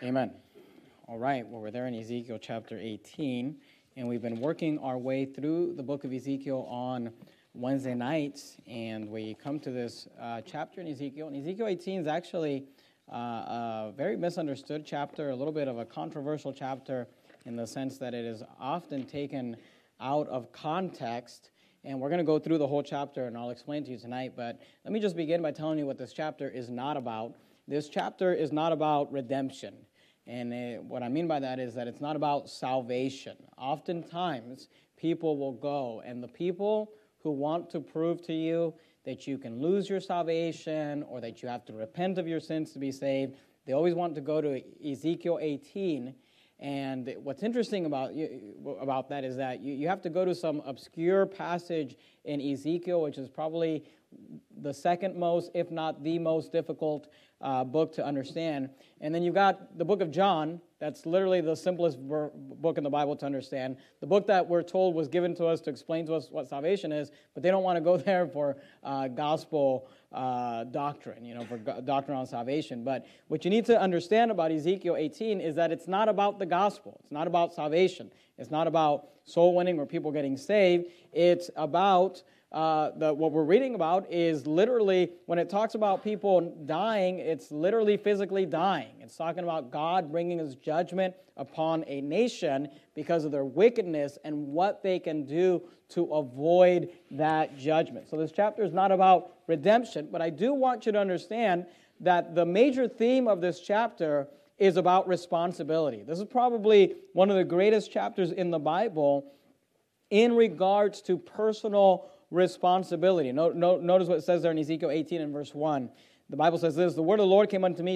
Amen. All right, well, we're there in Ezekiel chapter 18, and we've been working our way through the book of Ezekiel on Wednesday nights, and we come to this chapter in Ezekiel. And Ezekiel 18 is actually a very misunderstood chapter, a little bit of a controversial chapter in the sense that it is often taken out of context. And we're going to go through the whole chapter, and I'll explain to you tonight. But let me just begin by telling you what this chapter is not about. This chapter is not about redemption. And what I mean by that is that it's not about salvation. Oftentimes, people will go, and the people who want to prove to you that you can lose your salvation or that you have to repent of your sins to be saved, they always want to go to Ezekiel 18. And what's interesting about that is that you have to go to some obscure passage in Ezekiel, which is probably the second most, if not the most difficult book to understand. And then you've got the book of John. That's literally the simplest book in the Bible to understand. The book that we're told was given to us to explain to us what salvation is, but they don't want to go there for gospel doctrine, for doctrine on salvation. But what you need to understand about Ezekiel 18 is that it's not about the gospel. It's not about salvation. It's not about soul winning or people getting saved. It's about what we're reading about is literally, when it talks about people dying, it's literally physically dying. It's talking about God bringing His judgment upon a nation because of their wickedness and what they can do to avoid that judgment. So this chapter is not about redemption, but I do want you to understand that the major theme of this chapter is about responsibility. This is probably one of the greatest chapters in the Bible in regards to personal responsibility. Notice what it says there in Ezekiel 18 and verse 1. The Bible says this: "The word of the Lord came unto me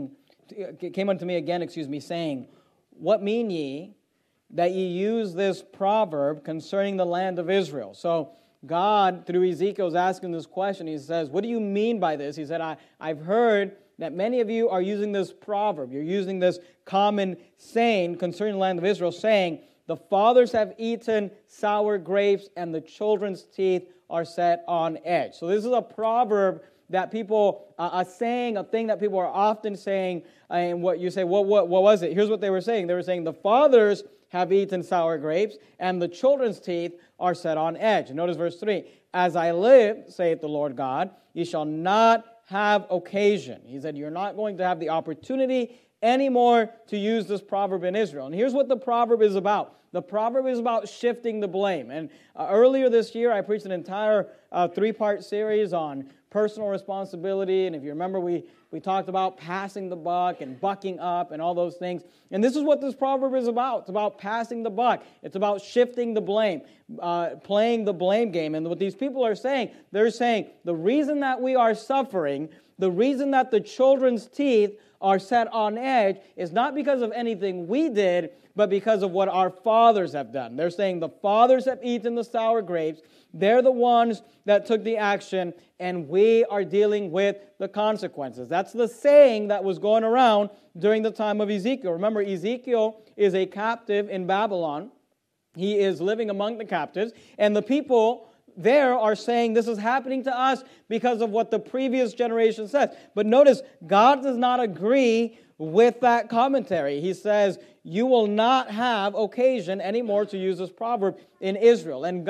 again, saying, What mean ye that ye use this proverb concerning the land of Israel?" So God, through Ezekiel, is asking this question. He says, what do you mean by this? He said, I've heard that many of you are using this proverb. You're using this common saying concerning the land of Israel, saying, the fathers have eaten sour grapes, and the children's teeth are set on edge. So this is a proverb that people are saying, a thing that people are often saying. And what you say, what was it? Here's what they were saying. They were saying, the fathers have eaten sour grapes, and the children's teeth are set on edge. And notice verse 3. As I live, saith the Lord God, ye shall not have occasion. He said, you're not going to have the opportunity anymore to use this proverb in Israel. And here's what the proverb is about. The proverb is about shifting the blame. And earlier this year, I preached an entire three-part series on personal responsibility. And if you remember, we talked about passing the buck and bucking up and all those things. And this is what this proverb is about. It's about passing the buck. It's about shifting the blame, playing the blame game. And what these people are saying, they're saying the reason that we are suffering, the reason that the children's teeth are set on edge is not because of anything we did, but because of what our fathers have done. They're saying the fathers have eaten the sour grapes. They're the ones that took the action, and we are dealing with the consequences. That's the saying that was going around during the time of Ezekiel. Remember, Ezekiel is a captive in Babylon. He is living among the captives, and the people there are saying this is happening to us because of what the previous generation says. But notice, God does not agree with that commentary. He says, you will not have occasion anymore to use this proverb in Israel. And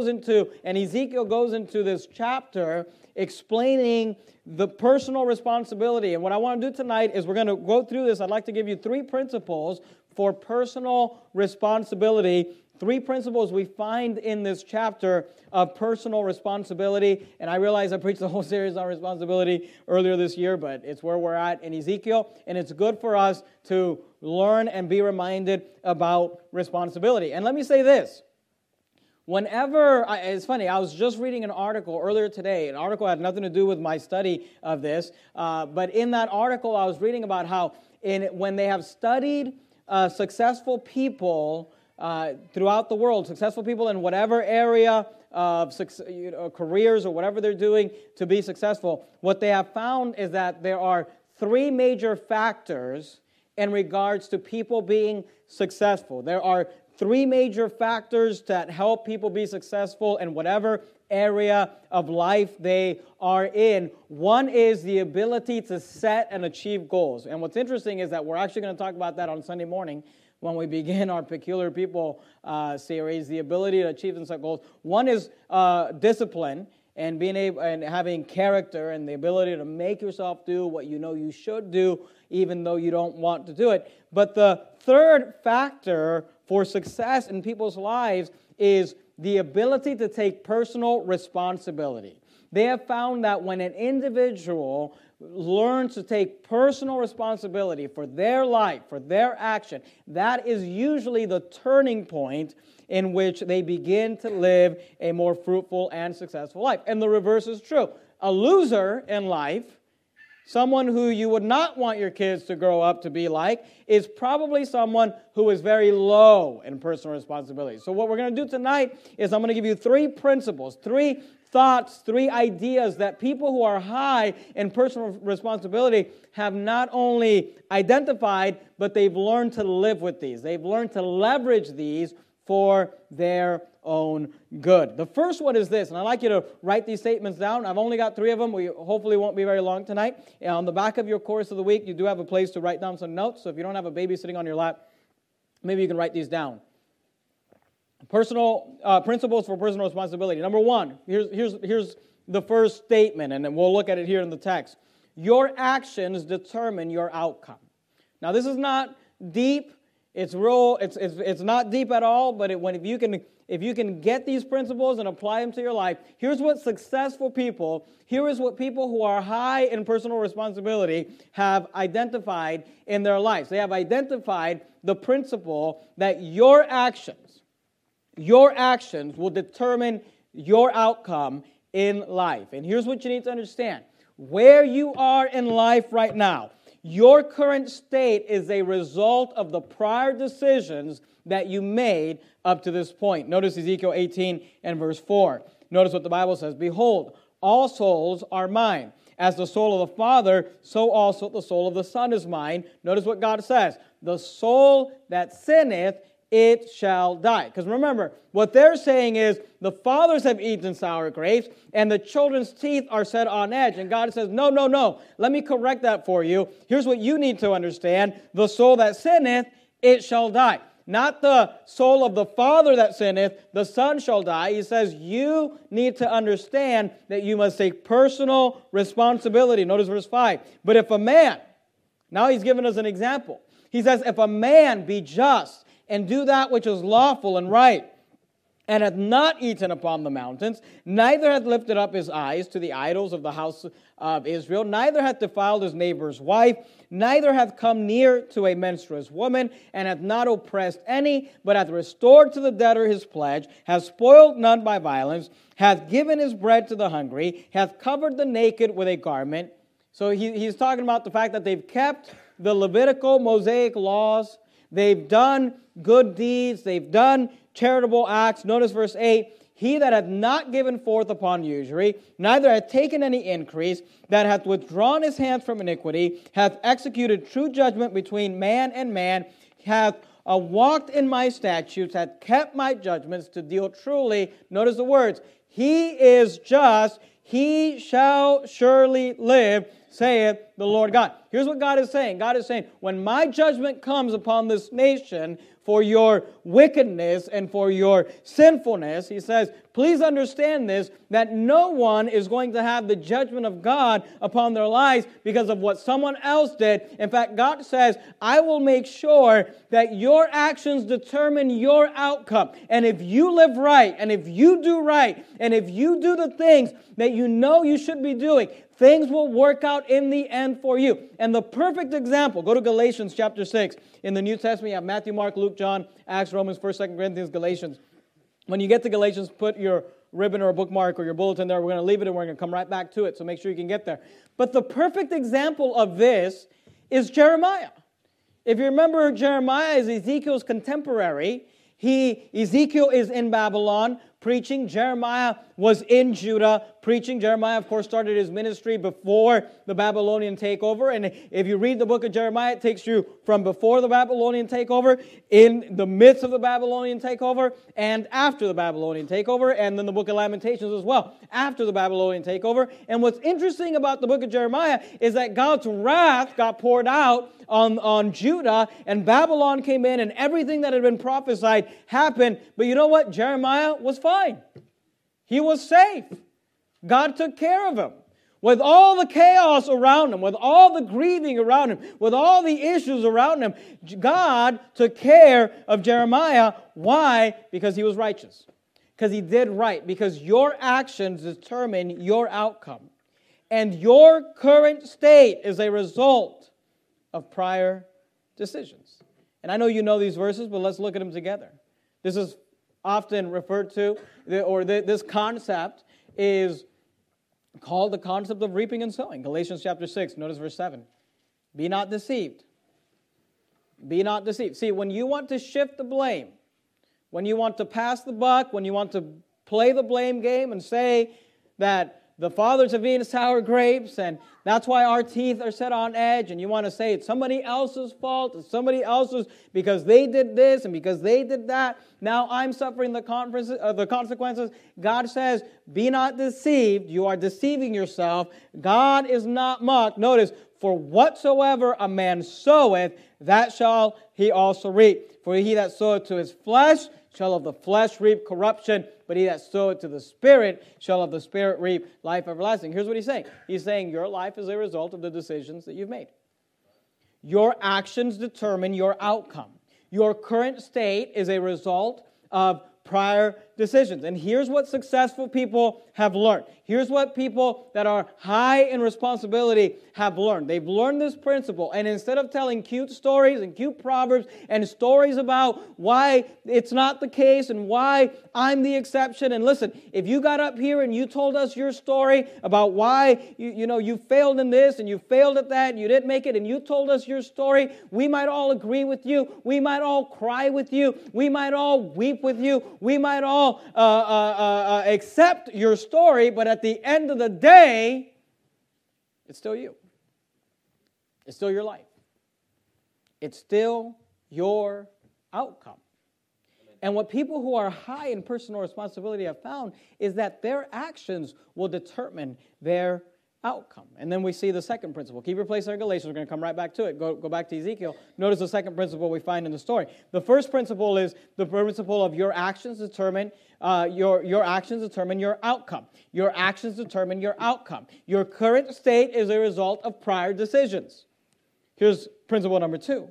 Ezekiel goes into this chapter explaining the personal responsibility. And what I want to do tonight is we're going to go through this. I'd like to give you 3 principles for personal responsibility. 3 principles we find in this chapter of personal responsibility. And I realize I preached the whole series on responsibility earlier this year, but it's where we're at in Ezekiel. And it's good for us to learn and be reminded about responsibility. And let me say this. It's funny, I was just reading an article earlier today. An article had nothing to do with my study of this. But in that article, I was reading about how when they have studied successful people throughout the world, successful people in whatever area of careers or whatever they're doing to be successful, what they have found is that there are 3 major factors in regards to people being successful. There are three major factors that help people be successful in whatever area of life they are in. One is the ability to set and achieve goals. And what's interesting is that we're actually going to talk about that on Sunday morning when we begin our Peculiar People series, the ability to achieve and set goals. One is discipline and being able and having character and the ability to make yourself do what you know you should do, even though you don't want to do it. But the third factor for success in people's lives is the ability to take personal responsibility. They have found that when an individual learns to take personal responsibility for their life, for their action, that is usually the turning point in which they begin to live a more fruitful and successful life. And the reverse is true. A loser in life, someone who you would not want your kids to grow up to be like, is probably someone who is very low in personal responsibility. So what we're going to do tonight is I'm going to give you three principles, three thoughts, three ideas that people who are high in personal responsibility have not only identified, but they've learned to live with these. They've learned to leverage these for their own good. The first one is this, and I'd like you to write these statements down. I've only got three of them. We hopefully won't be very long tonight. And on the back of your course of the week, you do have a place to write down some notes. So if you don't have a baby sitting on your lap, maybe you can write these down. Personal principles for personal responsibility. Number one, here's the first statement, and then we'll look at it here in the text. Your actions determine your outcome. Now, this is not deep. It's real. It's not deep at all. But if you can get these principles and apply them to your life, here's what successful people, here is what people who are high in personal responsibility have identified in their lives. They have identified the principle that your actions will determine your outcome in life. And here's what you need to understand. Where you are in life right now, your current state is a result of the prior decisions that you made up to this point. Notice Ezekiel 18 and verse 4. Notice what the Bible says. Behold, all souls are mine. As the soul of the Father, so also the soul of the Son is mine. Notice what God says. The soul that sinneth, it shall die. Because remember, what they're saying is the fathers have eaten sour grapes and the children's teeth are set on edge. And God says, no. Let me correct that for you. Here's what you need to understand. The soul that sinneth, it shall die. Not the soul of the father that sinneth, the son shall die. He says you need to understand that you must take personal responsibility. Notice verse 5. But if a man, now he's given us an example. He says, if a man be just and do that which is lawful and right, and hath not eaten upon the mountains, neither hath lifted up his eyes to the idols of the house of Israel, neither hath defiled his neighbor's wife, neither hath come near to a menstruous woman, and hath not oppressed any, but hath restored to the debtor his pledge, hath spoiled none by violence, hath given his bread to the hungry, hath covered the naked with a garment. So he's talking about the fact that they've kept the Levitical, Mosaic laws. They've done good deeds. They've done charitable acts. Notice verse 8. He that hath not given forth upon usury, neither hath taken any increase, that hath withdrawn his hands from iniquity, hath executed true judgment between man and man, hath walked in my statutes, hath kept my judgments to deal truly. Notice the words. He is just, he shall surely live, saith the Lord God. Here's what God is saying. God is saying, when my judgment comes upon this nation for your wickedness and for your sinfulness, he says, please understand this, that no one is going to have the judgment of God upon their lives because of what someone else did. In fact, God says, I will make sure that your actions determine your outcome. And if you live right, and if you do right, and if you do the things that you know you should be doing, things will work out in the end for you. And the perfect example, go to Galatians chapter 6. In the New Testament, you have Matthew, Mark, Luke, John, Acts, Romans, 1st, 2nd Corinthians, Galatians. When you get to Galatians, put your ribbon or a bookmark or your bulletin there. We're going to leave it and we're going to come right back to it, so make sure you can get there. But the perfect example of this is Jeremiah. If you remember, Jeremiah is Ezekiel's contemporary. Ezekiel is in Babylon preaching. Jeremiah was in Judah preaching. Jeremiah, of course, started his ministry before the Babylonian takeover. And if you read the book of Jeremiah, it takes you from before the Babylonian takeover, in the midst of the Babylonian takeover, and after the Babylonian takeover, and then the book of Lamentations as well, after the Babylonian takeover. And what's interesting about the book of Jeremiah is that God's wrath got poured out on Judah, and Babylon came in, and everything that had been prophesied happened. But you know what? Jeremiah was fine. He was safe. God took care of him. With all the chaos around him, with all the grieving around him, with all the issues around him, God took care of Jeremiah. Why? Because he was righteous. Because he did right. Because your actions determine your outcome. And your current state is a result of prior decisions. And I know you know these verses, but let's look at them together. This is often referred to, or this concept is called the concept of reaping and sowing. Galatians chapter 6, notice verse 7. Be not deceived. Be not deceived. See, when you want to shift the blame, when you want to pass the buck, when you want to play the blame game and say that the fathers have eaten sour grapes, and that's why our teeth are set on edge, and you want to say it's somebody else's fault, it's somebody else's because they did this and because they did that, now I'm suffering the consequences. God says, be not deceived. You are deceiving yourself. God is not mocked. Notice, for whatsoever a man soweth, that shall he also reap. For he that soweth to his flesh shall of the flesh reap corruption, but he that soweth to the Spirit shall of the Spirit reap life everlasting. Here's what he's saying. He's saying your life is a result of the decisions that you've made. Your actions determine your outcome. Your current state is a result of prior decisions. And here's what successful people have learned. Here's what people that are high in responsibility have learned. They've learned this principle, and instead of telling cute stories and cute proverbs and stories about why it's not the case and why I'm the exception, and listen, if you got up here and you told us your story about why you failed in this and you failed at that and you didn't make it, and you told us your story, we might all agree with you. We might all cry with you. We might all weep with you. We might all accept your story, but at the end of the day, it's still you. It's still your life. It's still your outcome. And what people who are high in personal responsibility have found is that their actions will determine their outcome. And then we see the second principle. Keep your place there in Galatians. We're going to come right back to it. Go back to Ezekiel. Notice the second principle we find in the story. The first principle is the principle of your actions determine your actions determine your outcome. Your actions determine your outcome. Your current state is a result of prior decisions. Here's principle number 2.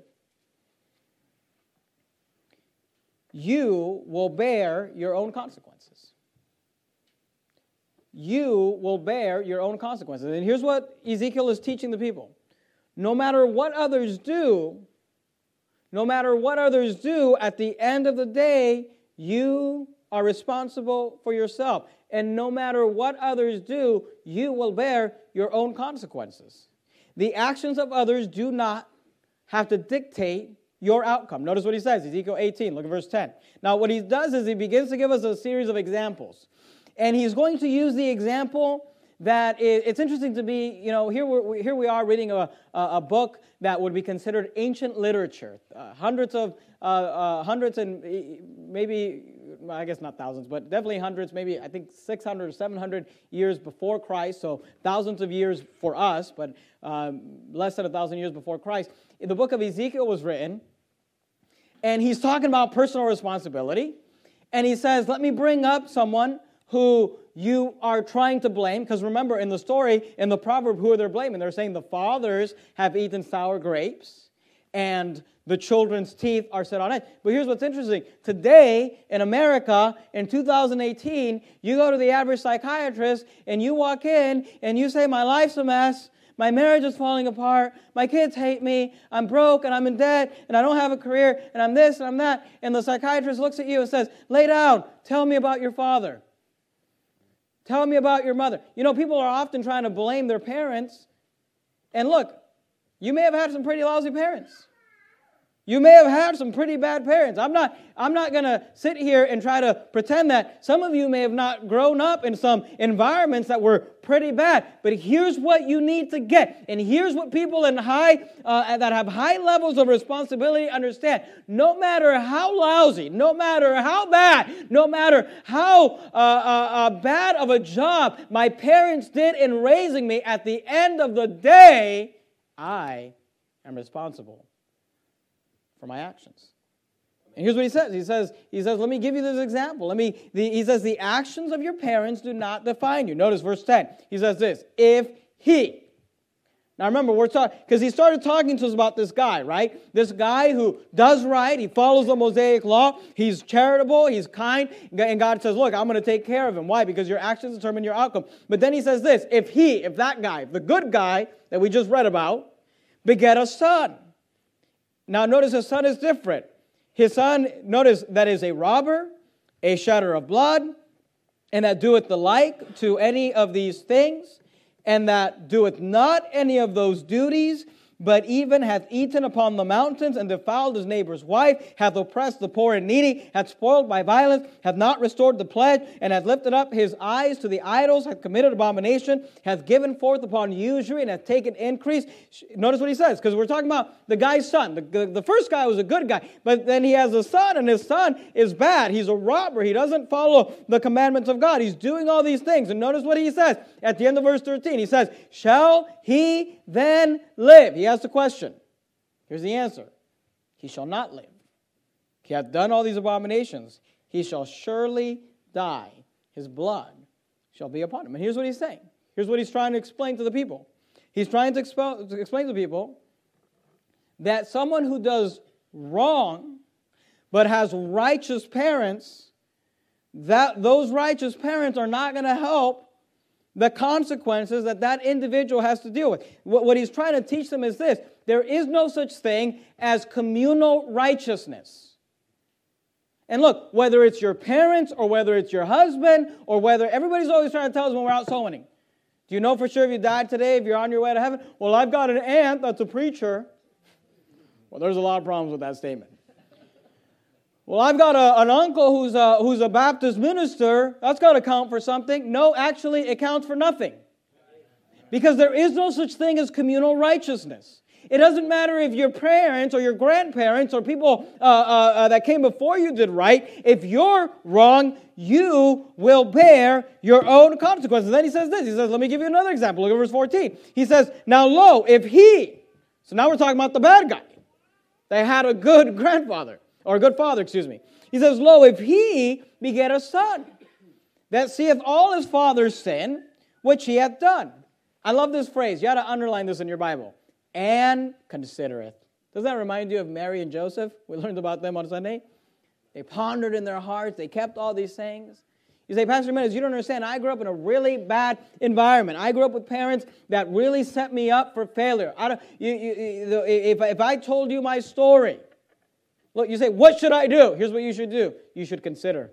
You will bear your own consequences. You will bear your own consequences. And here's what Ezekiel is teaching the people. No matter what others do, at the end of the day, you are responsible for yourself. And no matter what others do, you will bear your own consequences. The actions of others do not have to dictate your outcome. Notice what he says, Ezekiel 18, look at verse 10. Now what he does is he begins to give us a series of examples. And he's going to use the example that it's interesting to be, here we are reading a book that would be considered ancient literature. Hundreds and maybe, I guess not thousands, but definitely hundreds, maybe I think 600 or 700 years before Christ, so thousands of years for us, but less than 1,000 years before Christ. The book of Ezekiel was written, and he's talking about personal responsibility, and he says, let me bring up someone who you are trying to blame, because remember, in the story, in the proverb, who are they blaming? They're saying the fathers have eaten sour grapes, and the children's teeth are set on edge. But here's what's interesting. Today, in America, in 2018, you go to the average psychiatrist, and you walk in, and you say, my life's a mess, my marriage is falling apart, my kids hate me, I'm broke, and I'm in debt, and I don't have a career, and I'm this, and I'm that. And the psychiatrist looks at you and says, lay down, tell me about your father. Tell me about your mother. People are often trying to blame their parents. And look, you may have had some pretty lousy parents. You may have had some pretty bad parents. I'm not going to sit here and try to pretend that some of you may have not grown up in some environments that were pretty bad. But here's what you need to get. And here's what people that have high levels of responsibility understand. No matter how lousy, no matter how bad, no matter how bad of a job my parents did in raising me, at the end of the day, I am responsible for my actions. And here's what he says. He says, let me give you this example. He says, the actions of your parents do not define you. Notice verse 10. He says this, if he. Now remember, we're talking, because he started talking to us about this guy, right? This guy who does right, he follows the Mosaic law, he's charitable, he's kind, and God says, look, I'm going to take care of him. Why? Because your actions determine your outcome. But then he says this, if that guy, the good guy that we just read about, beget a son. Now notice his son is different. His son, notice, that is a robber, a shedder of blood, and that doeth the like to any of these things, and that doeth not any of those duties, but even hath eaten upon the mountains and defiled his neighbor's wife, hath oppressed the poor and needy, hath spoiled by violence, hath not restored the pledge, and hath lifted up his eyes to the idols, hath committed abomination, hath given forth upon usury, and hath taken increase. Notice what he says, because we're talking about the guy's son. The first guy was a good guy, but then he has a son, and his son is bad. He's a robber. He doesn't follow the commandments of God. He's doing all these things. And notice what he says at the end of verse 13. He says, shall he then live? He asks the question. Here's the answer. He shall not live. He hath done all these abominations. He shall surely die. His blood shall be upon him. And here's what he's saying. Here's what he's trying to explain to the people. He's trying to explain to the people that someone who does wrong but has righteous parents, that those righteous parents are not going to help the consequences that individual has to deal with. What he's trying to teach them is this. There is no such thing as communal righteousness. And look, whether it's your parents or whether it's your husband or whether everybody's always trying to tell us when we're out soul winning. Do you know for sure if you died today, if you're on your way to heaven? Well, I've got an aunt that's a preacher. Well, there's a lot of problems with that statement. Well, I've got an uncle who's a Baptist minister. That's got to count for something. No, actually, it counts for nothing. Because there is no such thing as communal righteousness. It doesn't matter if your parents or your grandparents or people that came before you did right. If you're wrong, you will bear your own consequences. Then he says this. He says, let me give you another example. Look at verse 14. He says, now lo, if he. So now we're talking about the bad guy. They had a good grandfather. Or a good father, excuse me. He says, lo, if he beget a son, that seeth all his father's sin, which he hath done. I love this phrase. You ought to underline this in your Bible. And considereth. Doesn't that remind you of Mary and Joseph? We learned about them on Sunday. They pondered in their hearts. They kept all these things. You say, Pastor Meadows, you don't understand. I grew up in a really bad environment. I grew up with parents that really set me up for failure. If I told you my story, look, you say, what should I do? Here's what you should do. You should consider.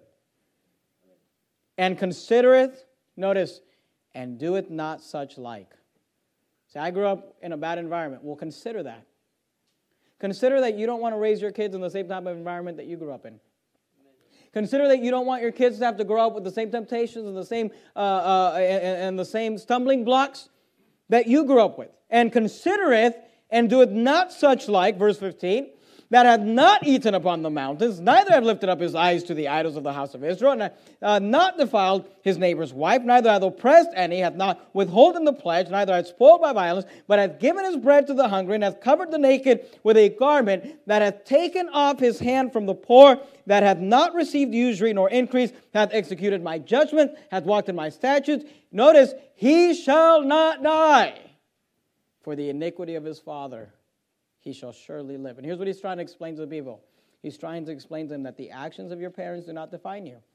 And considereth, notice, and doeth not such like. Say, I grew up in a bad environment. Well, consider that. Consider that you don't want to raise your kids in the same type of environment that you grew up in. Consider that you don't want your kids to have to grow up with the same temptations and the same stumbling blocks that you grew up with. And considereth, and doeth not such like, verse 15, that hath not eaten upon the mountains, neither hath lifted up his eyes to the idols of the house of Israel, and not defiled his neighbor's wife, neither hath oppressed any, hath not withholden the pledge, neither hath spoiled by violence, but hath given his bread to the hungry, and hath covered the naked with a garment, that hath taken off his hand from the poor, that hath not received usury nor increase, hath executed my judgment, hath walked in my statutes. Notice, he shall not die for the iniquity of his father. He shall surely live. And here's what he's trying to explain to the people. He's trying to explain to them that the actions of your parents do not define you.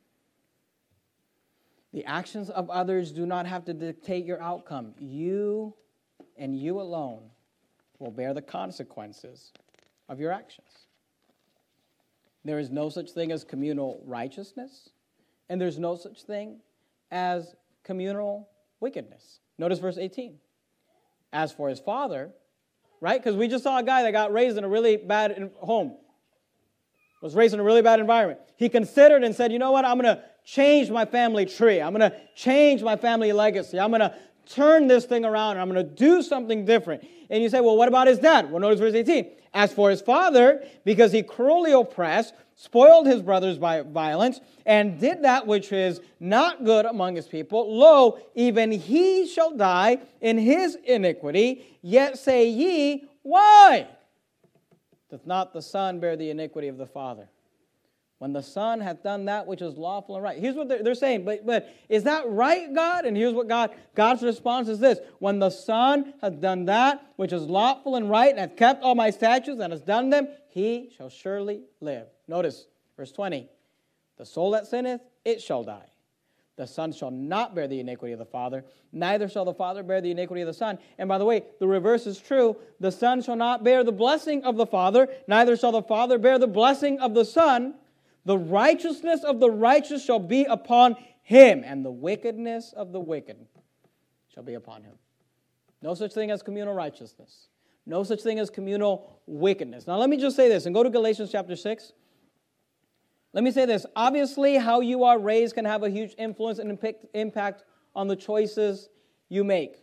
The actions of others do not have to dictate your outcome. You and you alone will bear the consequences of your actions. There is no such thing as communal righteousness, and there's no such thing as communal wickedness. Notice verse 18. As for his father, right? Because we just saw a guy that got raised in a really bad home, was raised in a really bad environment. He considered and said, you know what, I'm going to change my family tree. I'm going to change my family legacy. I'm going to turn this thing around, and I'm going to do something different. And you say, well, what about his dad? Well, notice verse 18. As for his father, because he cruelly oppressed, spoiled his brothers by violence, and did that which is not good among his people, lo, even he shall die in his iniquity. Yet say ye, why doth not the son bear the iniquity of the father? When the son hath done that which is lawful and right. Here's what they're saying, but is that right, God? And here's what God's response is this. When the son hath done that which is lawful and right, and hath kept all my statutes, and has done them, he shall surely live. Notice, verse 20. The soul that sinneth, it shall die. The son shall not bear the iniquity of the father, neither shall the father bear the iniquity of the son. And by the way, the reverse is true. The son shall not bear the blessing of the father, neither shall the father bear the blessing of the son. The righteousness of the righteous shall be upon him, and the wickedness of the wicked shall be upon him. No such thing as communal righteousness. No such thing as communal wickedness. Now let me just say this, and go to Galatians chapter 6. Let me say this. Obviously, how you are raised can have a huge influence and impact on the choices you make.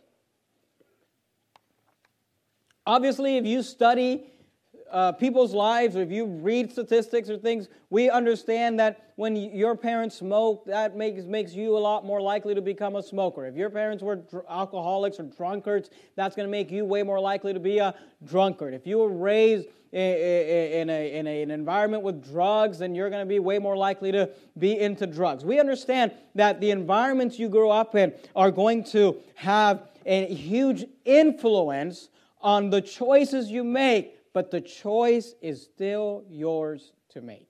Obviously, if you study people's lives, or if you read statistics or things, we understand that when your parents smoke, that makes you a lot more likely to become a smoker. If your parents were alcoholics or drunkards, that's going to make you way more likely to be a drunkard. If you were raised in an environment with drugs, then you're going to be way more likely to be into drugs. We understand that the environments you grow up in are going to have a huge influence on the choices you make, but the choice is still yours to make.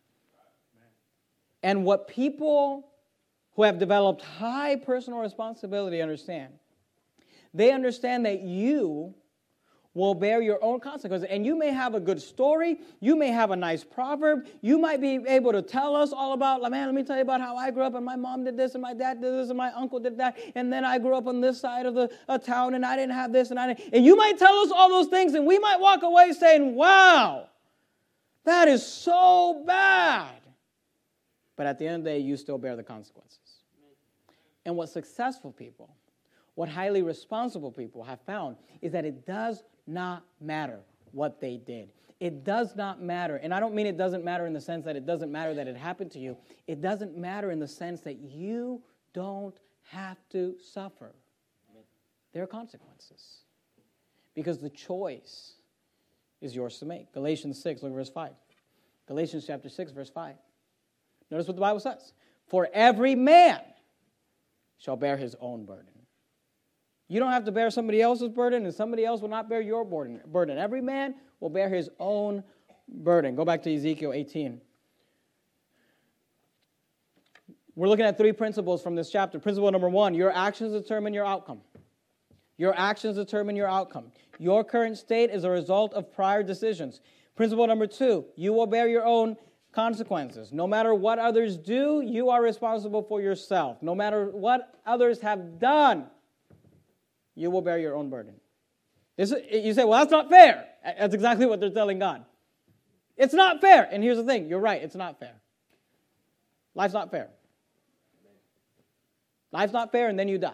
And what people who have developed high personal responsibility understand, they understand that you will bear your own consequences. And you may have a good story. You may have a nice proverb. You might be able to tell us all about, man, let me tell you about how I grew up, and my mom did this, and my dad did this, and my uncle did that, and then I grew up on this side of the town, and I didn't have this, and I didn't. And you might tell us all those things, and we might walk away saying, wow, that is so bad. But at the end of the day, you still bear the consequences. And what successful people, what highly responsible people have found is that it does not matter what they did. It does not matter. And I don't mean it doesn't matter in the sense that it doesn't matter that it happened to you. It doesn't matter in the sense that you don't have to suffer. There are consequences. Because the choice is yours to make. Galatians 6, look at verse 5. Galatians chapter 6, verse 5. Notice what the Bible says. For every man shall bear his own burden. You don't have to bear somebody else's burden, and somebody else will not bear your burden. Every man will bear his own burden. Go back to Ezekiel 18. We're looking at 3 principles from this chapter. Principle number 1, your actions determine your outcome. Your actions determine your outcome. Your current state is a result of prior decisions. Principle number 2, you will bear your own consequences. No matter what others do, you are responsible for yourself. No matter what others have done, you will bear your own burden. You say, well, that's not fair. That's exactly what they're telling God. It's not fair. And here's the thing. You're right. It's not fair. Life's not fair. Life's not fair, and then you die.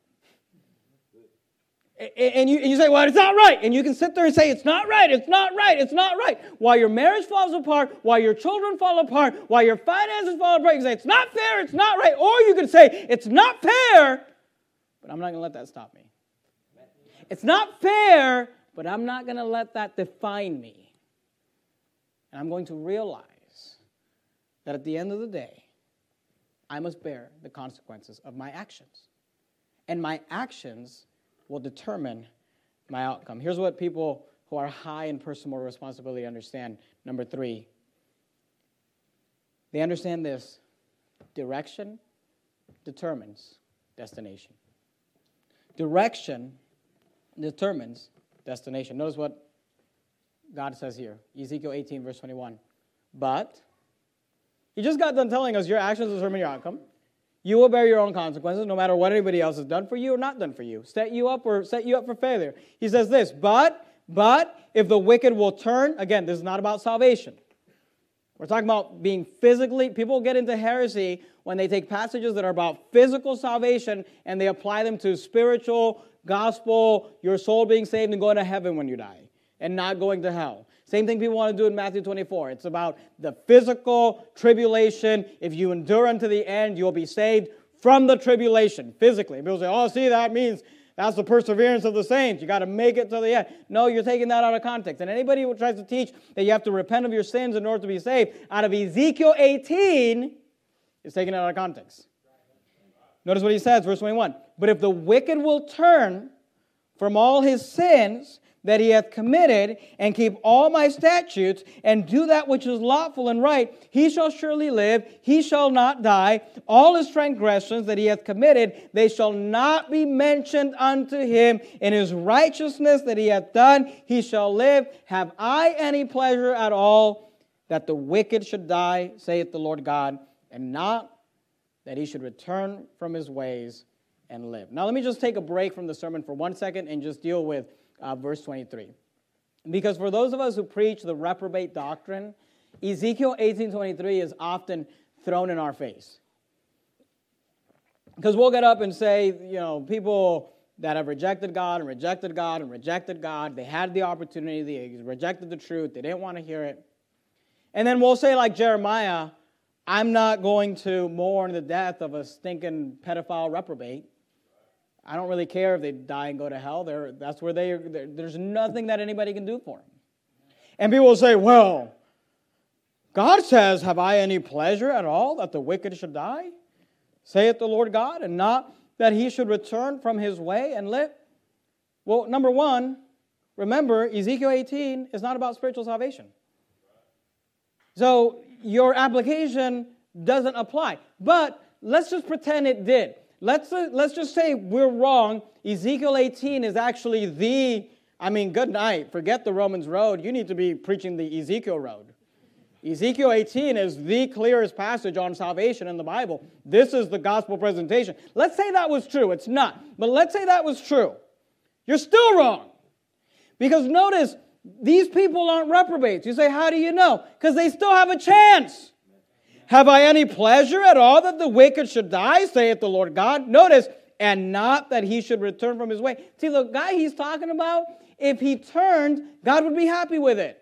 And you say, well, it's not right. And you can sit there and say, it's not right, it's not right, it's not right. While your marriage falls apart, while your children fall apart, while your finances fall apart, you can say, it's not fair, it's not right. Or you can say, it's not fair, but I'm not going to let that stop me. It's not fair, but I'm not going to let that define me. And I'm going to realize that at the end of the day, I must bear the consequences of my actions. And my actions will determine my outcome. Here's what people who are high in personal responsibility understand. Number 3, they understand this. Direction determines destination. Direction determines destination. Notice what God says here. Ezekiel 18, verse 21. But, he just got done telling us your actions determine your outcome. You will bear your own consequences no matter what anybody else has done for you or not done for you. Set you up for failure. He says this, but But if the wicked will turn, again, this is not about salvation. We're talking about being physically, people get into heresy when they take passages that are about physical salvation and they apply them to spiritual, gospel, your soul being saved and going to heaven when you die and not going to hell. Same thing people want to do in Matthew 24. It's about the physical tribulation. If you endure unto the end, you'll be saved from the tribulation, physically. People say, oh, see, that means that's the perseverance of the saints. You got to make it to the end. No, you're taking that out of context. And anybody who tries to teach that you have to repent of your sins in order to be saved, out of Ezekiel 18, is taken out of context. Notice what he says, verse 21. But if the wicked will turn from all his sins that he hath committed, and keep all my statutes, and do that which is lawful and right, he shall surely live, he shall not die. All his transgressions that he hath committed, they shall not be mentioned unto him. In his righteousness that he hath done, he shall live. Have I any pleasure at all that the wicked should die, saith the Lord God, and not that he should return from his ways and live. Now let me just take a break from the sermon for 1 second and just deal with verse 23. Because for those of us who preach the reprobate doctrine, Ezekiel 18:23 is often thrown in our face. Because we'll get up and say, people that have rejected God and rejected God and rejected God, they had the opportunity, they rejected the truth, they didn't want to hear it. And then we'll say like Jeremiah, I'm not going to mourn the death of a stinking pedophile reprobate. I don't really care if they die and go to hell. That's where there's nothing that anybody can do for them. And people will say, well, God says, have I any pleasure at all that the wicked should die? Saith the Lord God, and not that he should return from his way and live. Well, number one, remember, Ezekiel 18 is not about spiritual salvation. So your application doesn't apply. But let's just pretend it did. Let's just say we're wrong. Ezekiel 18 is actually good night. Forget the Romans road. You need to be preaching the Ezekiel road. Ezekiel 18 is the clearest passage on salvation in the Bible. This is the gospel presentation. Let's say that was true. It's not. But let's say that was true. You're still wrong. Because notice, these people aren't reprobates. You say, how do you know? Because they still have a chance. Have I any pleasure at all that the wicked should die, saith the Lord God? Notice, and not that he should return from his way. See, the guy he's talking about, if he turned, God would be happy with it.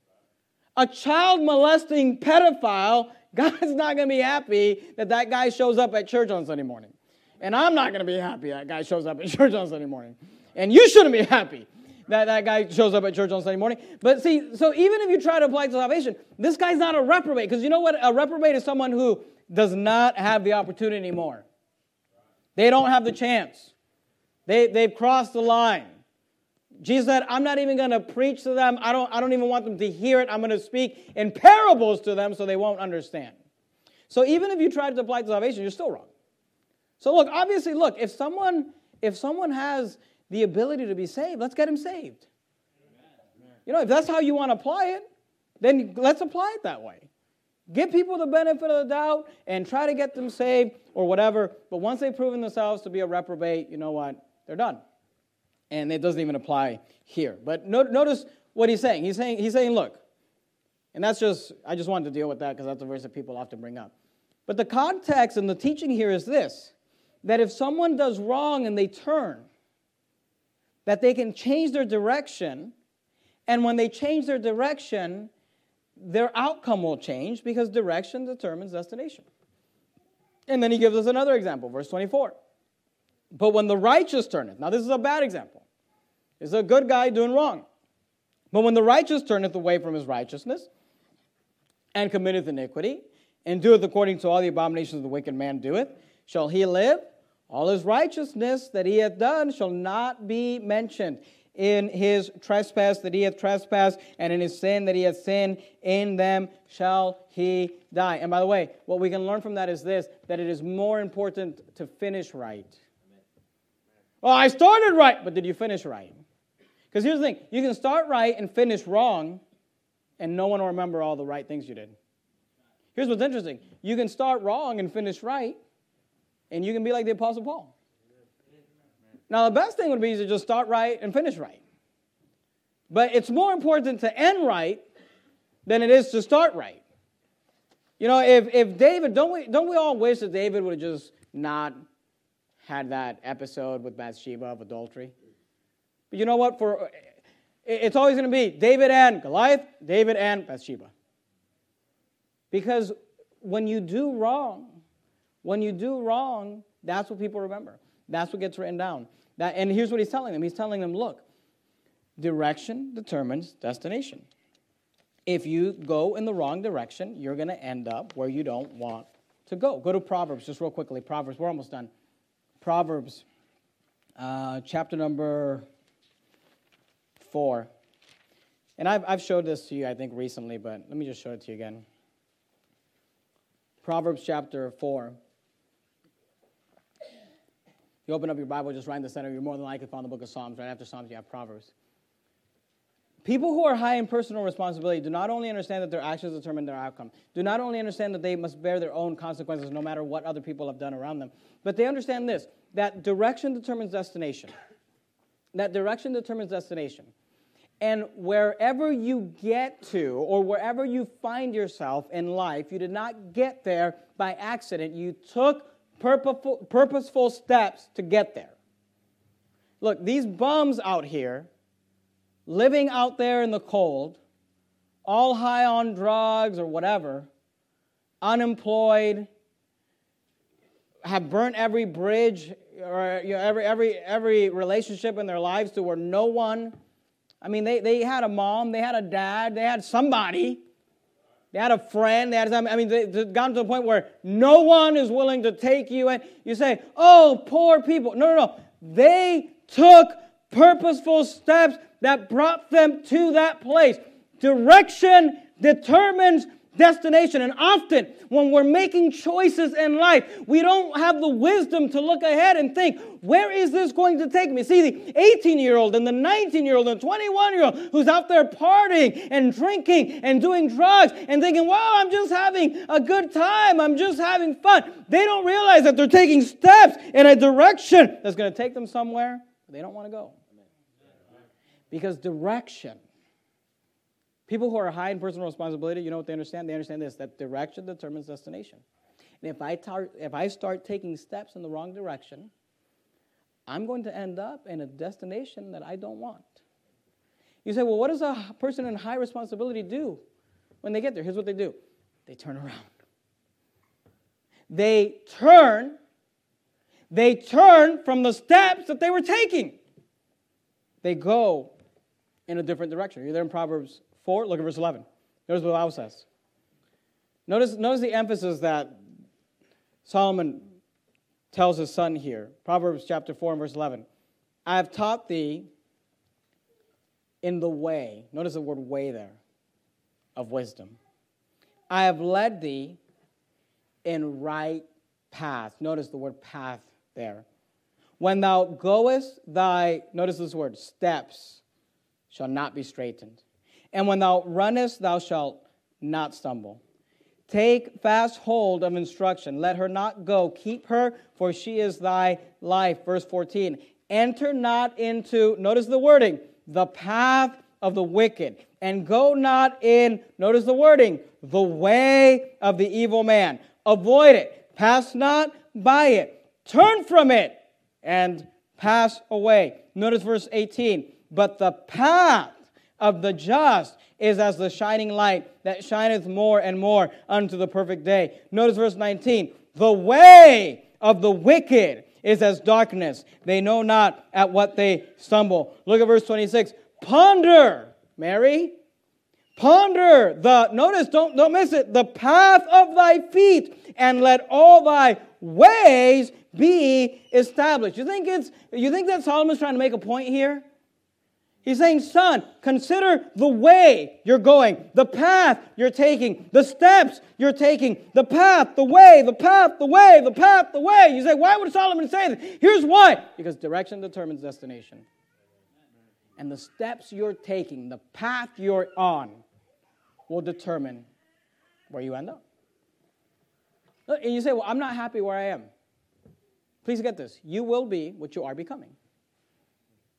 A child molesting pedophile, God's not going to be happy that guy shows up at church on Sunday morning. And I'm not going to be happy that guy shows up at church on Sunday morning. And you shouldn't be happy that guy shows up at church on Sunday morning. But see, so even if you try to apply to salvation, this guy's not a reprobate. Because you know what? A reprobate is someone who does not have the opportunity anymore. They don't have the chance. They've crossed the line. Jesus said, I'm not even going to preach to them. I don't even want them to hear it. I'm going to speak in parables to them so they won't understand. So even if you try to apply to salvation, you're still wrong. So obviously, if someone has the ability to be saved, let's get him saved. Amen. If that's how you want to apply it, then let's apply it that way. Give people the benefit of the doubt and try to get them saved or whatever. But once they've proven themselves to be a reprobate, you know what? They're done. And it doesn't even apply here. But notice what he's saying. He's saying, look, and I just wanted to deal with that because that's a verse that people often bring up. But the context and the teaching here is this, that if someone does wrong and they turn, that they can change their direction, and when they change their direction, their outcome will change because direction determines destination. And then he gives us another example, verse 24. But when the righteous turneth, now this is a bad example. This is a good guy doing wrong. But when the righteous turneth away from his righteousness and committeth iniquity, and doeth according to all the abominations of the wicked man doeth, shall he live? All his righteousness that he hath done shall not be mentioned. In his trespass that he hath trespassed, and in his sin that he hath sinned, in them shall he die. And by the way, what we can learn from that is this, that it is more important to finish right. Well, I started right, but did you finish right? Because here's the thing, you can start right and finish wrong, and no one will remember all the right things you did. Here's what's interesting. You can start wrong and finish right, and you can be like the Apostle Paul. Now, the best thing would be to just start right and finish right. But it's more important to end right than it is to start right. You know, if David, don't we all wish that David would have just not had that episode with Bathsheba of adultery? But you know what? It's always going to be David and Goliath, David and Bathsheba. Because when you do wrong, that's what people remember. That's what gets written down. And here's what he's telling them. He's telling them, look, direction determines destination. If you go in the wrong direction, you're going to end up where you don't want to go. Go to Proverbs, just real quickly. Proverbs, we're almost done. Proverbs, chapter number 4. And I've showed this to you, I think, recently, but let me just show it to you again. Proverbs chapter 4. You open up your Bible, just right in the center, you're more than likely found the book of Psalms. Right after Psalms, you have Proverbs. People who are high in personal responsibility do not only understand that their actions determine their outcome, do not only understand that they must bear their own consequences no matter what other people have done around them, but they understand this, that direction determines destination. That direction determines destination. And wherever you get to, or wherever you find yourself in life, you did not get there by accident. You took purposeful steps to get there. Look, these bums out here, living out there in the cold, all high on drugs or whatever, unemployed, have burnt every bridge or every relationship in their lives to where no one, I mean, they had a mom, they had a dad, they had somebody, they had a friend, they've gotten to the point where no one is willing to take you in. You say, oh, poor people. No. They took purposeful steps that brought them to that place. Direction determines destination. And often, when we're making choices in life, we don't have the wisdom to look ahead and think, where is this going to take me? See, the 18-year-old and the 19-year-old and the 21-year-old who's out there partying and drinking and doing drugs and thinking, well, I'm just having a good time. I'm just having fun. They don't realize that they're taking steps in a direction that's going to take them somewhere they don't want to go. Because direction, people who are high in personal responsibility, you know what they understand? They understand this, that direction determines destination. And if I start taking steps in the wrong direction, I'm going to end up in a destination that I don't want. You say, well, what does a person in high responsibility do when they get there? Here's what they do. They turn around. They turn from the steps that they were taking. They go in a different direction. You're there in Proverbs 4, look at verse 11. Notice what the Bible says. Notice the emphasis that Solomon tells his son here. Proverbs chapter 4 and verse 11. I have taught thee in the way, notice the word way there, of wisdom. I have led thee in right path. Notice the word path there. When thou goest thy, notice this word, steps shall not be straitened. And when thou runnest, thou shalt not stumble. Take fast hold of instruction. Let her not go. Keep her, for she is thy life. Verse 14. Enter not into, notice the wording, the path of the wicked. And go not in, notice the wording, the way of the evil man. Avoid it. Pass not by it. Turn from it and pass away. Notice verse 18. But the path of the just is as the shining light that shineth more and more unto the perfect day. Notice verse 19. The way of the wicked is as darkness. They know not at what they stumble. Look at verse 26. Ponder, Mary. Ponder notice, don't miss it, the path of thy feet, and let all thy ways be established. You think that Solomon's trying to make a point here? He's saying, son, consider the way you're going, the path you're taking, the steps you're taking, the path, the way, the path, the way, the path, the way. You say, why would Solomon say this? Here's why. Because direction determines destination. And the steps you're taking, the path you're on, will determine where you end up. And you say, well, I'm not happy where I am. Please get this. You will be what you are becoming.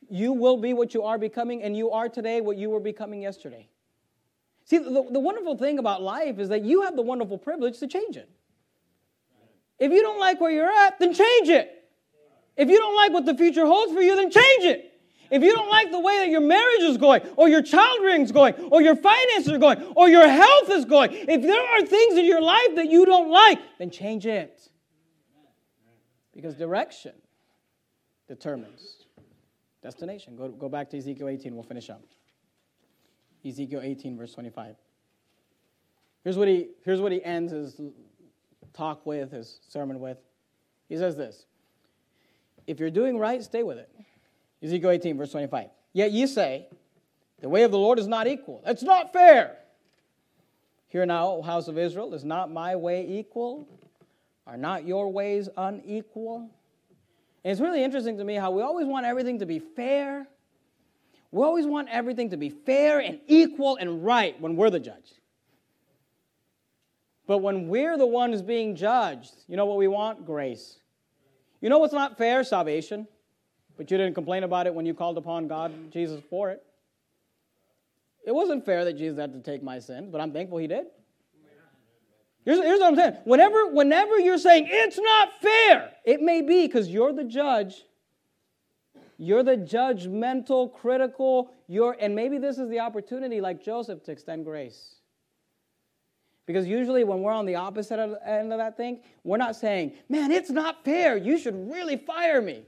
you will be what you are becoming, and you are today what you were becoming yesterday. See, the wonderful thing about life is that you have the wonderful privilege to change it. If you don't like where you're at, then change it. If you don't like what the future holds for you, then change it. If you don't like the way that your marriage is going, or your child rearing is going, or your finances are going, or your health is going, if there are things in your life that you don't like, then change it. Because direction determines destination. Go back to Ezekiel 18. We'll finish up. Ezekiel 18, verse 25. Here's what he ends his talk with, his sermon with. He says this: if you're doing right, stay with it. Ezekiel 18, verse 25. Yet ye say, the way of the Lord is not equal. That's not fair. Hear now, O house of Israel, is not my way equal? Are not your ways unequal? And it's really interesting to me how we always want everything to be fair. We always want everything to be fair and equal and right when we're the judge. But when we're the ones being judged, you know what we want? Grace. You know what's not fair? Salvation. But you didn't complain about it when you called upon God, Jesus, for it. It wasn't fair that Jesus had to take my sins, but I'm thankful he did. Here's what I'm saying. Whenever you're saying, it's not fair, it may be because you're the judge. You're the judgmental, critical, and maybe this is the opportunity, like Joseph, to extend grace. Because usually when we're on the opposite end of that thing, we're not saying, man, it's not fair. You should really fire me.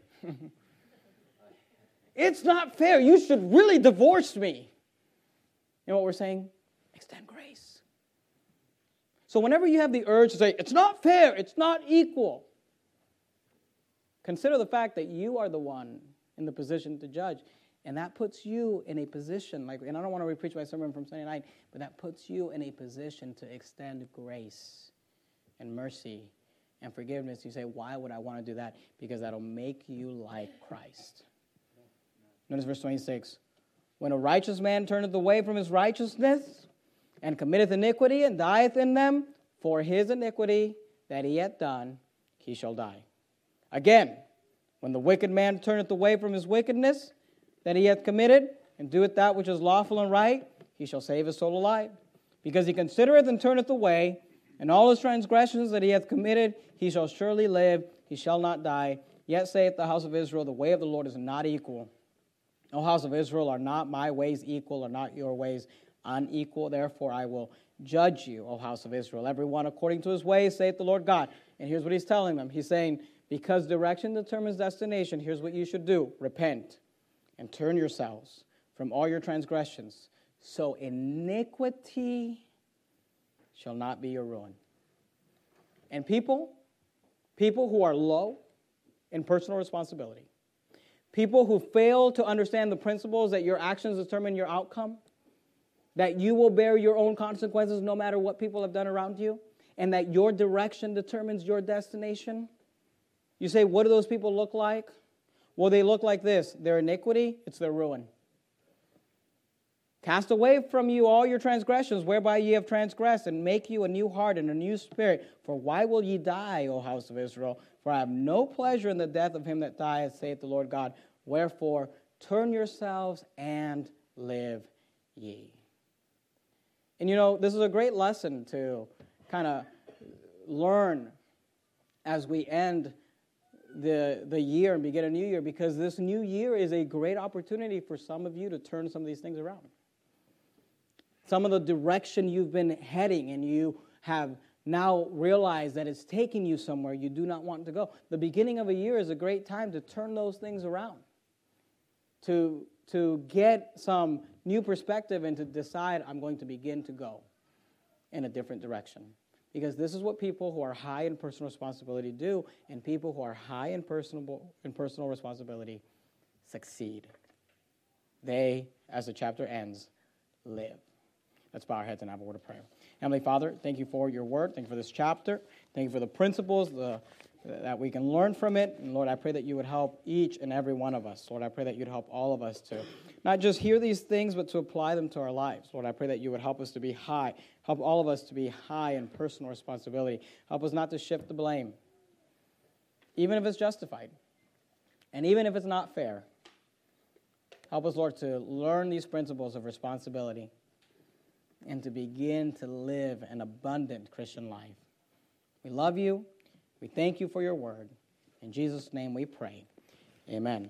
It's not fair. You should really divorce me. You know what we're saying? Extend grace. So whenever you have the urge to say, it's not fair, it's not equal, consider the fact that you are the one in the position to judge. And that puts you in a position, and I don't want to repreach my sermon from Sunday night, but that puts you in a position to extend grace and mercy and forgiveness. You say, why would I want to do that? Because that'll make you like Christ. Notice verse 26. When a righteous man turneth away from his righteousness and committeth iniquity and dieth in them, for his iniquity that he hath done, he shall die. Again, when the wicked man turneth away from his wickedness that he hath committed, and doeth that which is lawful and right, he shall save his soul alive. Because he considereth and turneth away, and all his transgressions that he hath committed, he shall surely live, he shall not die. Yet saith the house of Israel, the way of the Lord is not equal. O house of Israel, are not my ways equal, are not your ways unequal? Therefore I will judge you, O house of Israel, everyone according to his ways, saith the Lord God. And here's what he's telling them. He's saying, because direction determines destination, here's what you should do. Repent and turn yourselves from all your transgressions, so iniquity shall not be your ruin. And people who are low in personal responsibility, people who fail to understand the principles that your actions determine your outcome, that you will bear your own consequences no matter what people have done around you, and that your direction determines your destination. You say, what do those people look like? Well, they look like this. Their iniquity, it's their ruin. Cast away from you all your transgressions, whereby ye have transgressed, and make you a new heart and a new spirit. For why will ye die, O house of Israel? For I have no pleasure in the death of him that dieth, saith the Lord God. Wherefore, turn yourselves and live ye. And you know, this is a great lesson to kind of learn as we end the year and begin a new year, because this new year is a great opportunity for some of you to turn some of these things around. Some of the direction you've been heading and you have now realized that it's taking you somewhere you do not want to go. The beginning of a year is a great time to turn those things around, to get some new perspective and to decide, I'm going to begin to go in a different direction. Because this is what people who are high in personal responsibility do, and people who are high in personal responsibility succeed. They, as the chapter ends, live. Let's bow our heads and have a word of prayer. Heavenly Father, thank you for your word. Thank you for this chapter. Thank you for the principles that we can learn from it. And Lord, I pray that you would help each and every one of us. Lord, I pray that you'd help all of us to not just hear these things, but to apply them to our lives. Lord, I pray that you would help us to be high. Help all of us to be high in personal responsibility. Help us not to shift the blame, even if it's justified. And even if it's not fair, Help us, Lord, to learn these principles of responsibility and to begin to live an abundant Christian life. We love you. We thank you for your word. In Jesus' name we pray. Amen.